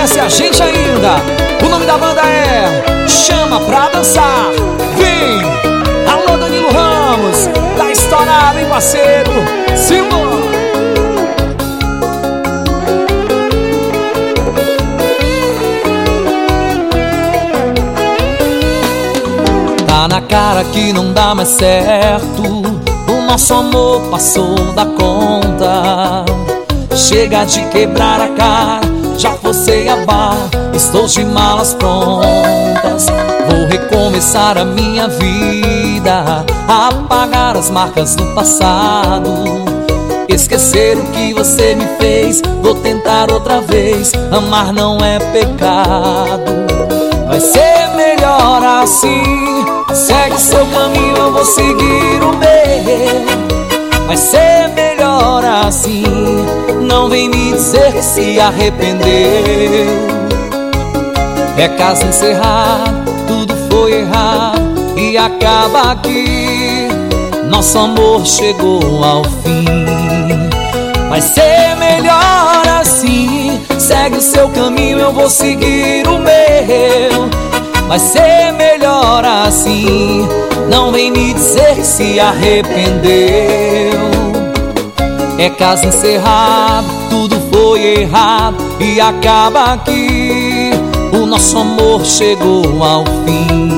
conhece a gente ainda, o nome da banda é Chama Pra Dançar. Vem! Alô, Danilo Ramos, tá estourado, hein, parceiro? Simbora! Tá na cara que não dá mais certo, o nosso amor passou da conta. Chega de quebrar a cara, já forcei a barra, estou de malas prontas. Vou recomeçar a minha vida, apagar as marcas do passado, esquecer o que você me fez. Vou tentar outra vez, amar não é pecado. Vai ser melhor assim, segue seu caminho, eu vou seguir o meu. Vai ser melhor assim, não vem me dizer que se arrependeu. É caso encerrado, tudo foi errado e acaba aqui. Nosso amor chegou ao fim. Vai ser melhor assim, segue o seu caminho, eu vou seguir o meu. Vai ser melhor assim, não vem me dizer que se arrependeu. É caso encerrado, tudo foi errado e acaba aqui. O nosso amor chegou ao fim.